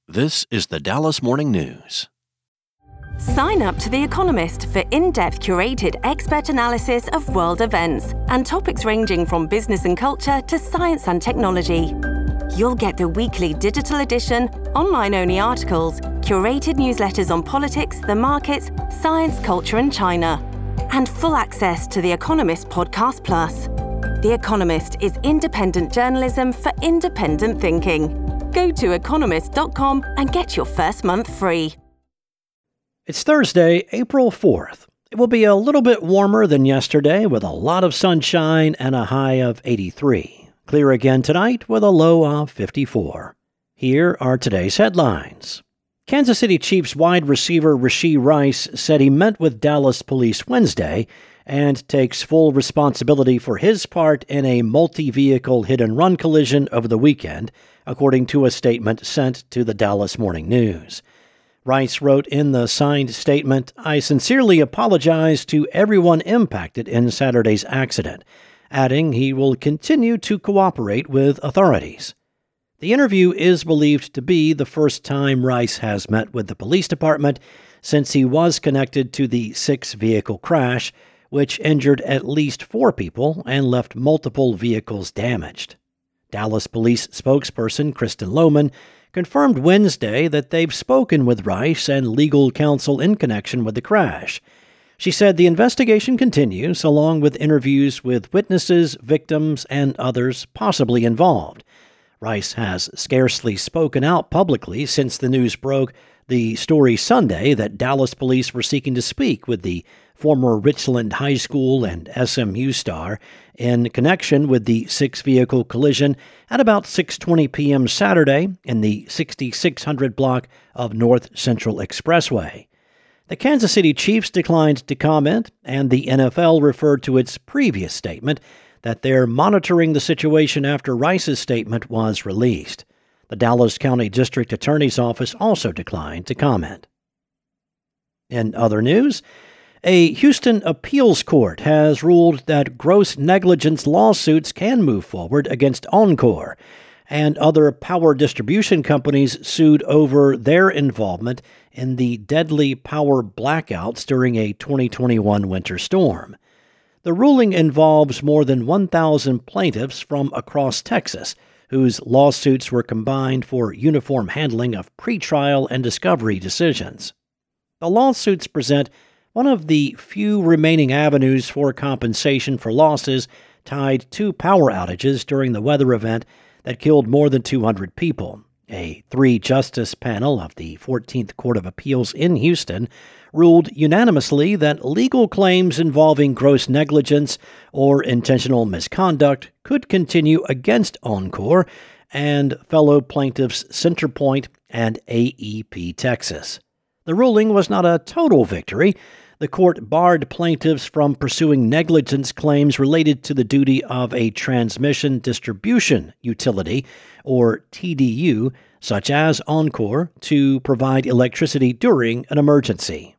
This is the Dallas Morning News. Sign up to The Economist for in-depth curated expert analysis of world events and topics ranging from business and culture to science and technology. You'll get the weekly digital edition, online-only articles, curated newsletters on politics, the markets, science, culture and China, and full access to The Economist Podcast Plus. The Economist is independent journalism for independent thinking. Go to economist.com and get your first month free. It's Thursday, April 4th. It will be a little bit warmer than yesterday with a lot of sunshine and a high of 83. Clear again tonight with a low of 54. Here are today's headlines. Kansas City Chiefs wide receiver Rashee Rice said he met with Dallas police Wednesday and takes full responsibility for his part in a multi-vehicle hit-and-run collision over the weekend, according to a statement sent to the Dallas Morning News. Rice wrote in the signed statement, "I sincerely apologize to everyone impacted in Saturday's accident," adding he will continue to cooperate with authorities. The interview is believed to be the first time Rice has met with the police department since he was connected to the six-vehicle crash, which injured at least 4 people and left multiple vehicles damaged. Dallas police spokesperson Kristen Lohman confirmed Wednesday that they've spoken with Rice and legal counsel in connection with the crash. She said the investigation continues, along with interviews with witnesses, victims, and others possibly involved. Rice has scarcely spoken out publicly since the news broke the story Sunday that Dallas police were seeking to speak with the former Richland High School and SMU star in connection with the six-vehicle collision at about 6:20 p.m. Saturday in the 6600 block of North Central Expressway. The Kansas City Chiefs declined to comment, and the NFL referred to its previous statement that they're monitoring the situation after Rice's statement was released. The Dallas County District Attorney's Office also declined to comment. In other news, a Houston appeals court has ruled that gross negligence lawsuits can move forward against Oncor, and other power distribution companies sued over their involvement in the deadly power blackouts during a 2021 winter storm. The ruling involves more than 1,000 plaintiffs from across Texas, whose lawsuits were combined for uniform handling of pretrial and discovery decisions. The lawsuits present one of the few remaining avenues for compensation for losses tied to power outages during the weather event that killed more than 200 people. A 3-justice panel of the 14th Court of Appeals in Houston ruled unanimously that legal claims involving gross negligence or intentional misconduct could continue against Oncor and fellow plaintiffs Centerpoint and AEP Texas. The ruling was not a total victory. The court barred plaintiffs from pursuing negligence claims related to the duty of a transmission distribution utility, or TDU, such as Oncor, to provide electricity during an emergency.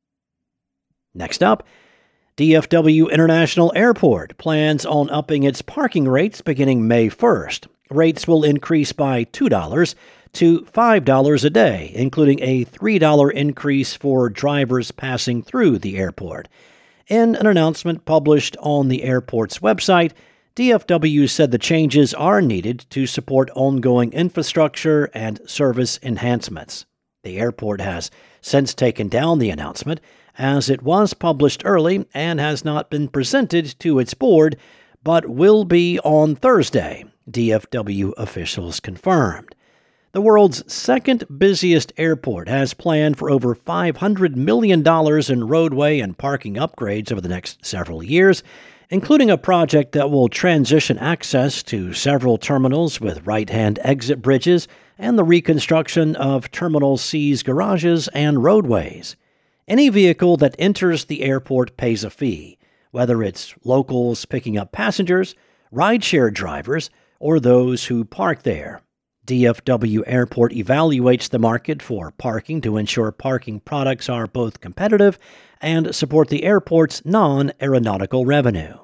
Next up, DFW International Airport plans on upping its parking rates beginning May 1st. Rates will increase by $2 to $5 a day, including a $3 increase for drivers passing through the airport. In an announcement published on the airport's website, DFW said the changes are needed to support ongoing infrastructure and service enhancements. The airport has since taken down the announcement, as it was published early and has not been presented to its board, but will be on Thursday, DFW officials confirmed. The world's second busiest airport has planned for over $500 million in roadway and parking upgrades over the next several years, including a project that will transition access to several terminals with right-hand exit bridges and the reconstruction of Terminal C's garages and roadways. Any vehicle that enters the airport pays a fee, whether it's locals picking up passengers, rideshare drivers, or those who park there. DFW Airport evaluates the market for parking to ensure parking products are both competitive and support the airport's non-aeronautical revenue.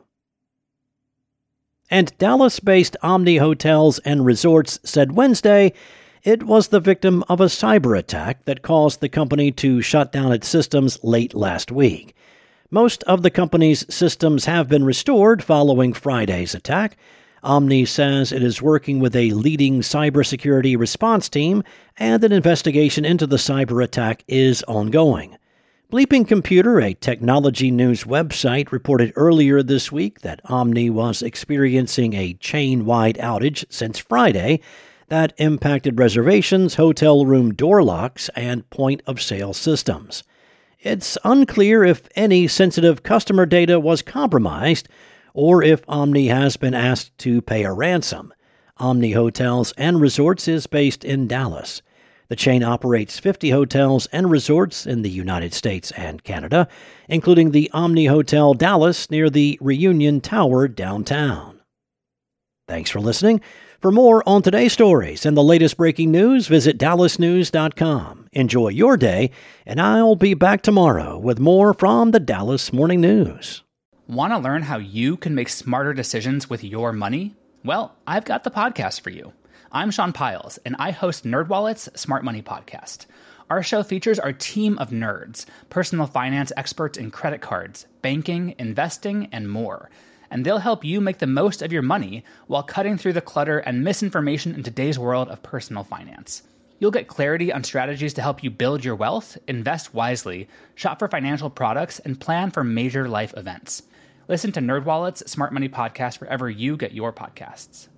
And Dallas-based Omni Hotels and Resorts said Wednesday It was the victim of a cyber attack that caused the company to shut down its systems late last week. Most of the company's systems have been restored following Friday's attack. Omni says it is working with a leading cybersecurity response team, and an investigation into the cyber attack is ongoing. Bleeping Computer, a technology news website, reported earlier this week that Omni was experiencing a chain-wide outage since Friday that impacted reservations, hotel room door locks, and point-of-sale systems. It's unclear if any sensitive customer data was compromised or if Omni has been asked to pay a ransom. Omni Hotels and Resorts is based in Dallas. The chain operates 50 hotels and resorts in the United States and Canada, including the Omni Hotel Dallas near the Reunion Tower downtown. Thanks for listening. For more on today's stories and the latest breaking news, visit dallasnews.com. Enjoy your day, and I'll be back tomorrow with more from the Dallas Morning News. Want to learn how you can make smarter decisions with your money? Well, I've got the podcast for you. I'm Sean Piles, and I host NerdWallet's Smart Money Podcast. Our show features our team of nerds, personal finance experts in credit cards, banking, investing, and more. And they'll help you make the most of your money while cutting through the clutter and misinformation in today's world of personal finance. You'll get clarity on strategies to help you build your wealth, invest wisely, shop for financial products, and plan for major life events. Listen to NerdWallet's Smart Money Podcast wherever you get your podcasts.